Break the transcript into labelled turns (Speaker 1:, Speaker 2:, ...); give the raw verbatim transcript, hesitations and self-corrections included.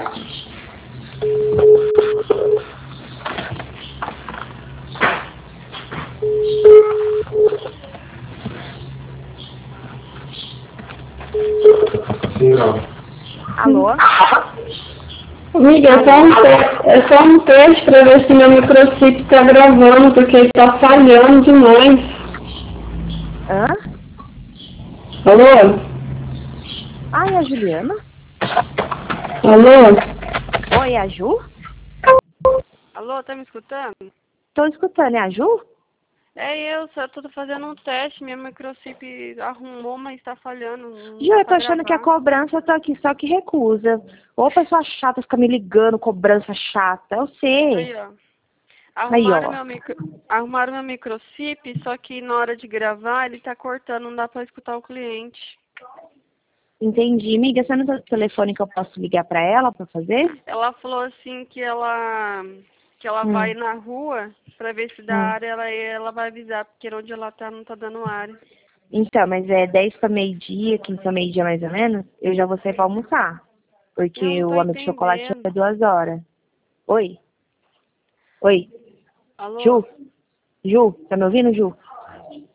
Speaker 1: Alô?
Speaker 2: Amiga, é só, um te- é só um teste pra ver se meu microchip tá gravando, porque ele tá falhando demais.
Speaker 1: Hã?
Speaker 2: Alô?
Speaker 1: Ai, a Juliana?
Speaker 2: Alô?
Speaker 1: Oi, é a Ju?
Speaker 3: Alô, tá me escutando?
Speaker 1: Tô escutando, é a Ju?
Speaker 3: É eu, só tô fazendo um teste, minha microchip arrumou, mas tá falhando. Não
Speaker 1: Ju,
Speaker 3: dá
Speaker 1: eu tô
Speaker 3: pra
Speaker 1: achando que a
Speaker 3: gravar.
Speaker 1: cobrança tá aqui, só que recusa. Ô, pessoa chata, fica me ligando, cobrança chata. Eu sei.
Speaker 3: Aí, ó.
Speaker 1: Aí,
Speaker 3: Arrumaram
Speaker 1: ó.
Speaker 3: meu, micro... Arrumaram meu microchip, só que na hora de gravar ele tá cortando, não dá pra escutar o cliente.
Speaker 1: Entendi. Amiga, você não tem o telefone que eu posso ligar pra ela pra fazer?
Speaker 3: Ela falou assim que ela que ela
Speaker 1: Hum.
Speaker 3: vai na rua pra ver se dá
Speaker 1: Hum.
Speaker 3: área, ela, ela vai avisar, porque onde ela tá não tá dando área.
Speaker 1: Então, mas é dez para meio-dia, quinze para meio-dia mais ou menos, eu já vou sair pra almoçar.
Speaker 3: Eu
Speaker 1: Porque
Speaker 3: não tô
Speaker 1: o amigo de chocolate
Speaker 3: entendendo.
Speaker 1: é duas horas. Oi? Oi?
Speaker 3: Alô?
Speaker 1: Ju? Ju? Tá me ouvindo, Ju?